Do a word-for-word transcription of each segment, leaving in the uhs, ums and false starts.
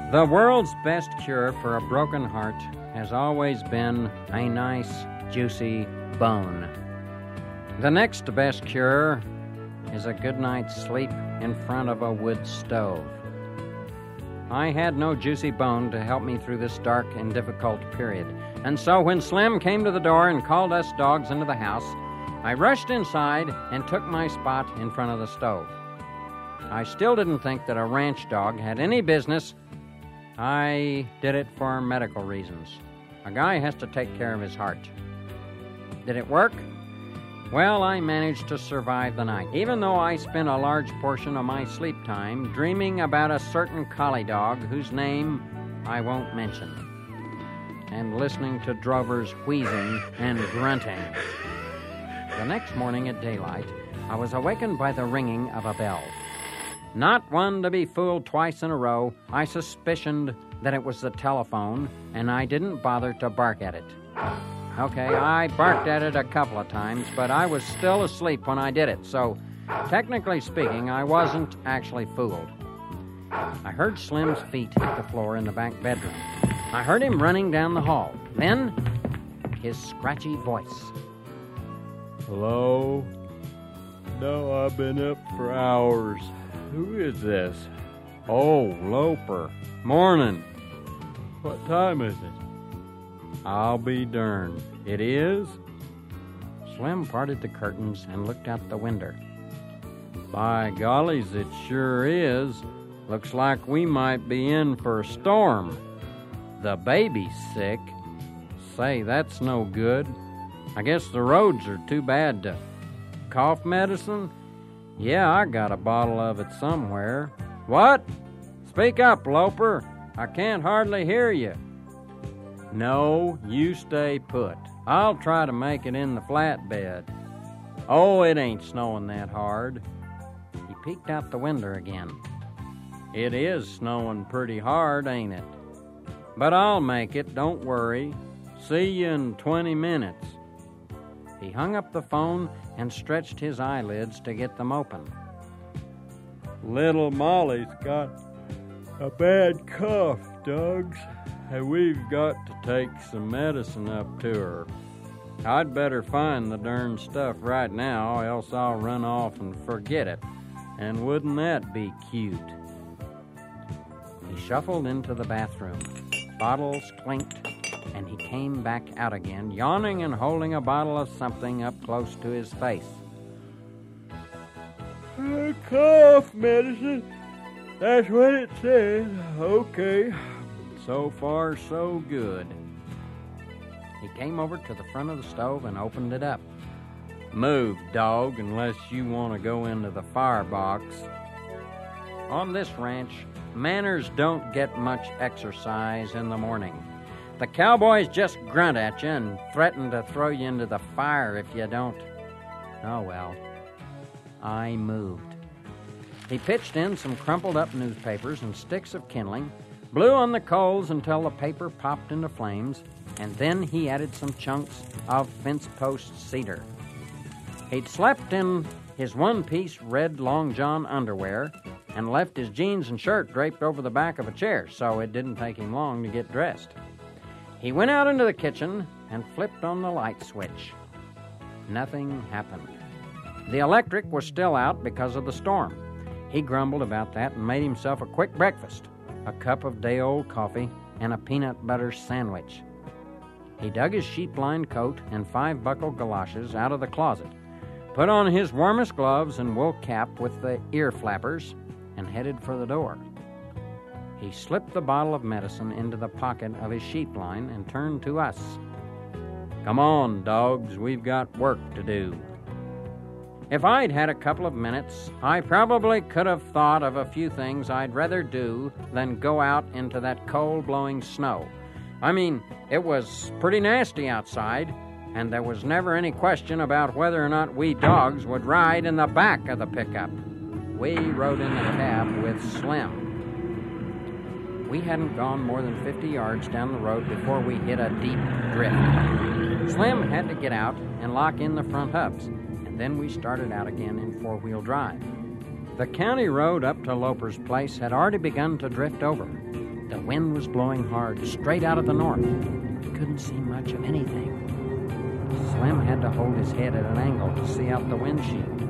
The world's best cure for a broken heart has always been a nice, juicy bone. The next best cure is a good night's sleep in front of a wood stove. I had no juicy bone to help me through this dark and difficult period, and so when Slim came to the door and called us dogs into the house, I rushed inside and took my spot in front of the stove. I still didn't think that a ranch dog had any business. I did it for medical reasons. A guy has to take care of his heart. Did it work? Well, I managed to survive the night, even though I spent a large portion of my sleep time dreaming about a certain collie dog whose name I won't mention, and listening to drovers wheezing and grunting. The next morning at daylight, I was awakened by the ringing of a bell. Not one to be fooled twice in a row, I suspicioned that it was the telephone, and I didn't bother to bark at it. Okay, I barked at it a couple of times, but I was still asleep when I did it, so technically speaking, I wasn't actually fooled. I heard Slim's feet hit the floor in the back bedroom. I heard him running down the hall. Then, his scratchy voice. Hello? No, I've been up for hours. Who is this? Oh, Loper. Morning. What time is it? I'll be darned. It is? Slim parted the curtains and looked out the window. By gollies, it sure is. Looks like we might be in for a storm. The baby's sick. Say, that's no good. I guess the roads are too bad to... Cough medicine? Yeah, I got a bottle of it somewhere. What? Speak up, Loper. I can't hardly hear you. No, you stay put. I'll try to make it in the flatbed. Oh, it ain't snowing that hard. He peeked out the window again. It is snowing pretty hard, ain't it? But I'll make it, don't worry. See you in twenty minutes. He hung up the phone and stretched his eyelids to get them open. Little Molly's got a bad cough, Doug's, and we've got to take some medicine up to her. I'd better find the darn stuff right now, else I'll run off and forget it. And wouldn't that be cute? He shuffled into the bathroom. Bottles clinked, and he came back out again, yawning and holding a bottle of something up close to his face. Uh, cough medicine. That's what it says. Okay. So far, so good. He came over to the front of the stove and opened it up. Move, dog, unless you want to go into the firebox. On this ranch, manners don't get much exercise in the morning. The cowboys just grunt at you and threaten to throw you into the fire if you don't. Oh, well. I moved. He pitched in some crumpled up newspapers and sticks of kindling, blew on the coals until the paper popped into flames, and then he added some chunks of fence post cedar. He'd slept in his one-piece red long john underwear and left his jeans and shirt draped over the back of a chair, so it didn't take him long to get dressed. He went out into the kitchen and flipped on the light switch. Nothing happened. The electric was still out because of the storm. He grumbled about that and made himself a quick breakfast, a cup of day-old coffee and a peanut butter sandwich. He dug his sheep-lined coat and five-buckle galoshes out of the closet, put on his warmest gloves and wool cap with the ear flappers, and headed for the door. He slipped the bottle of medicine into the pocket of his sheep line and turned to us. Come on, dogs, we've got work to do. If I'd had a couple of minutes, I probably could have thought of a few things I'd rather do than go out into that cold-blowing snow. I mean, it was pretty nasty outside, and there was never any question about whether or not we dogs would ride in the back of the pickup. We rode in the cab with Slim. We hadn't gone more than fifty yards down the road before we hit a deep drift. Slim had to get out and lock in the front hubs, and then we started out again in four-wheel drive. The county road up to Loper's place had already begun to drift over. The wind was blowing hard, straight out of the north. He couldn't see much of anything. Slim had to hold his head at an angle to see out the windshield.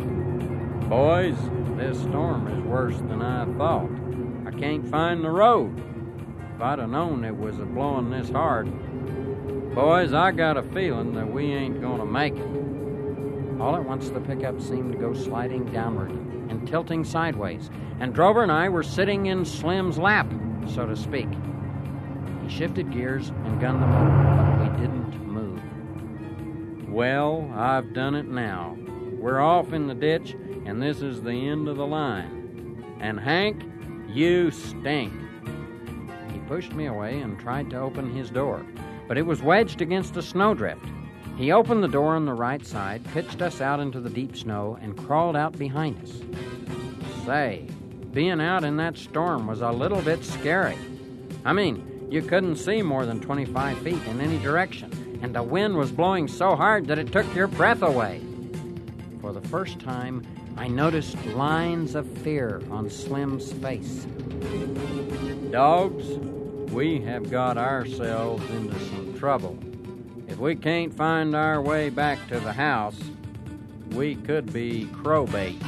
Boys, this storm is worse than I thought. I can't find the road. If I'd have known it was a-blowing this hard. Boys, I got a feeling that we ain't gonna make it. All at once, the pickup seemed to go sliding downward and tilting sideways, and Drover and I were sitting in Slim's lap, so to speak. He shifted gears and gunned the motor, but we didn't move. Well, I've done it now. We're off in the ditch, and this is the end of the line. And Hank, you stink. He pushed me away and tried to open his door, but it was wedged against a snowdrift. He opened the door on the right side, pitched us out into the deep snow, and crawled out behind us. Say, being out in that storm was a little bit scary. I mean, you couldn't see more than twenty-five feet in any direction, and the wind was blowing so hard that it took your breath away. For the first time, I noticed lines of fear on Slim's face. Dogs, we have got ourselves into some trouble. If we can't find our way back to the house, we could be crowbait.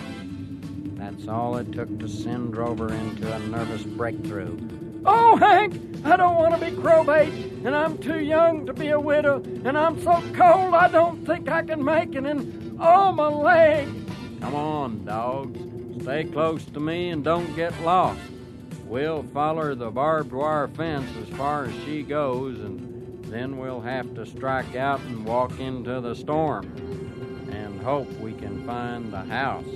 That's all it took to send Drover into a nervous breakthrough. Oh, Hank, I don't want to be crowbait, and I'm too young to be a widow, and I'm so cold I don't think I can make it, and oh, my leg. Come on, dogs. Stay close to me and don't get lost. We'll follow the barbed wire fence as far as she goes, and then we'll have to strike out and walk into the storm and hope we can find the house.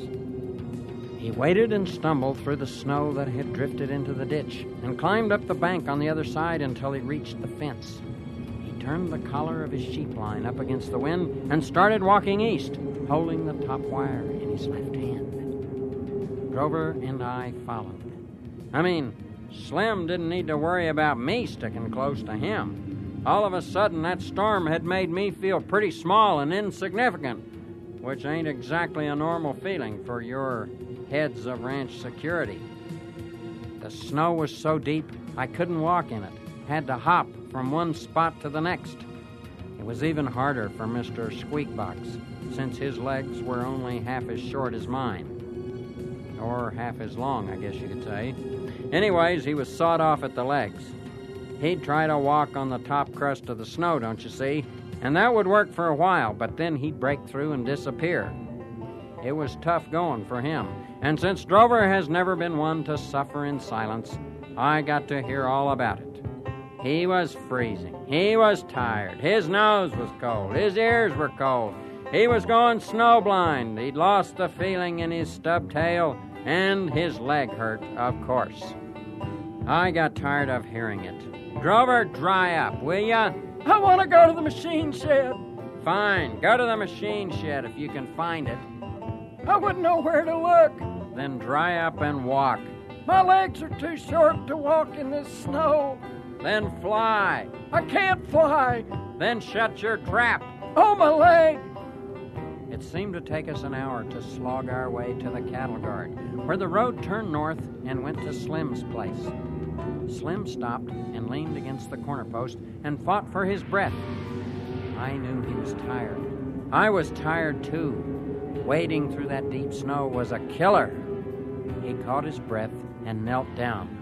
He waded and stumbled through the snow that had drifted into the ditch and climbed up the bank on the other side until he reached the fence. He turned the collar of his sheep line up against the wind and started walking east, holding the top wire in his left hand. Drover and I followed. I mean, Slim didn't need to worry about me sticking close to him. All of a sudden, that storm had made me feel pretty small and insignificant, which ain't exactly a normal feeling for your heads of ranch security. The snow was so deep, I couldn't walk in it. Had to hop from one spot to the next. It was even harder for Mister Squeakbox, since his legs were only half as short as mine. Or half as long, I guess you could say. Anyways, he was sawed off at the legs. He'd try to walk on the top crust of the snow, don't you see? And that would work for a while, but then he'd break through and disappear. It was tough going for him. And since Drover has never been one to suffer in silence, I got to hear all about it. He was freezing. He was tired. His nose was cold. His ears were cold. He was going snowblind. He'd lost the feeling in his stub tail, and his leg hurt, of course. I got tired of hearing it. Drover, dry up, will ya? I want to go to the machine shed. Fine, go to the machine shed if you can find it. I wouldn't know where to look. Then dry up and walk. My legs are too short to walk in this snow. Then fly. I can't fly. Then shut your trap. Oh, my leg. It seemed to take us an hour to slog our way to the cattle guard, where the road turned north and went to Slim's place. Slim stopped and leaned against the corner post and fought for his breath. I knew he was tired. I was tired, too. Wading through that deep snow was a killer. He caught his breath and knelt down.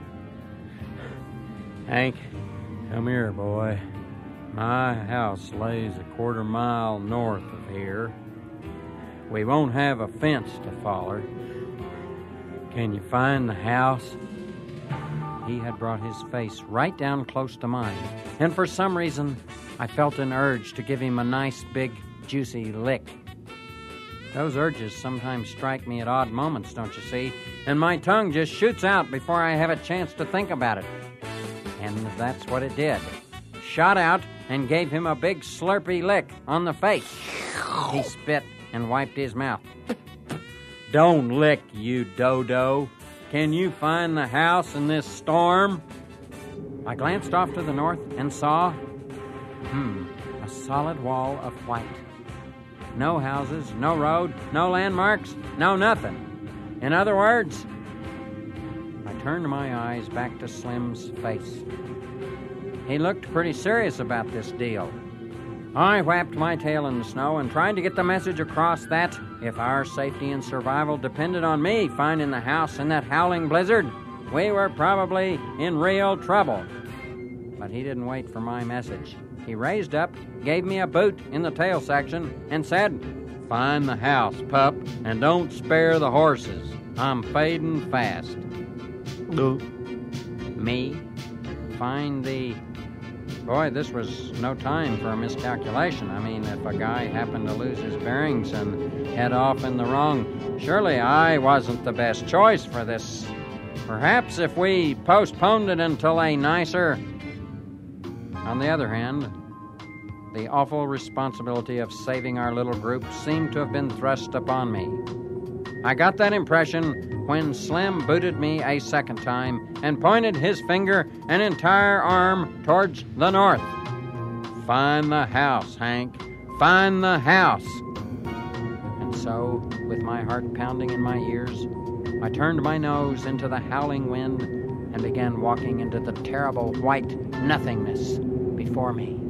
Hank, come here, boy. My house lays a quarter mile north of here. We won't have a fence to follow. Can you find the house? He had brought his face right down close to mine, and for some reason, I felt an urge to give him a nice, big, juicy lick. Those urges sometimes strike me at odd moments, don't you see? And my tongue just shoots out before I have a chance to think about it. And that's what it did. Shot out and gave him a big slurpy lick on the face. He spit and wiped his mouth. Don't lick, you dodo. Can you find the house in this storm? I glanced off to the north and saw, hmm, a solid wall of white. No houses, no road, no landmarks, no nothing. In other words, I turned my eyes back to Slim's face. He looked pretty serious about this deal. I whapped my tail in the snow and tried to get the message across that, if our safety and survival depended on me finding the house in that howling blizzard, we were probably in real trouble. But he didn't wait for my message. He raised up, gave me a boot in the tail section, and said, "Find the house, pup, and don't spare the horses. I'm fading fast." No. Me? Find the... Boy, this was no time for a miscalculation. I mean, if a guy happened to lose his bearings and head off in the wrong, surely I wasn't the best choice for this. Perhaps if we postponed it until a nicer... On the other hand, the awful responsibility of saving our little group seemed to have been thrust upon me. I got that impression when Slim booted me a second time and pointed his finger and entire arm towards the north. "Find the house, Hank. Find the house." And so, with my heart pounding in my ears, I turned my nose into the howling wind and began walking into the terrible white nothingness before me.